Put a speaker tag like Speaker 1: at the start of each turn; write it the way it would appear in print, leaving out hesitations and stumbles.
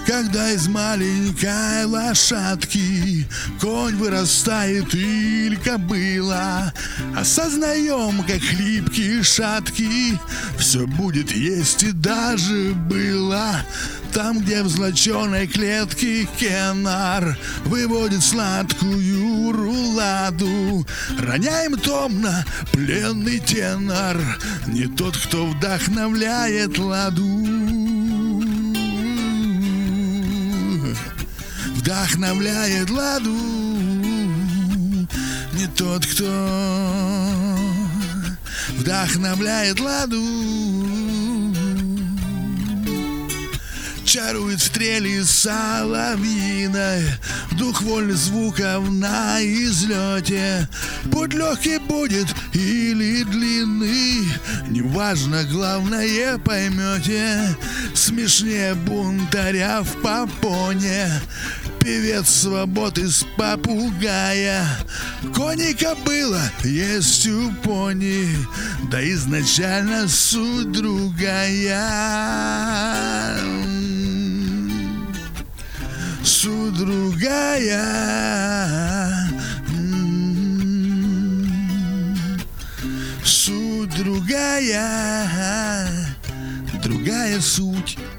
Speaker 1: Когда из маленькой лошадки конь вырастает или кобыла, осознаем, как хлипкий и шаткий все будет есть и даже было. Там, где в злоченой клетке кенар выводит сладкую руладу, роняем томно пленный тенор, не тот, кто вдохновляет ладу. Вдохновляет ладу, не тот, кто вдохновляет ладу. Чарует в трели соловьиной дух вольных звуков на излете. Путь легкий будет или длинный, неважно, главное поймете. Смешнее бунтаря в попоне, певец свободы с попугая. Конь и кобыла есть у пони, да изначально суть другая. Суть другая. Суть другая. Другая суть.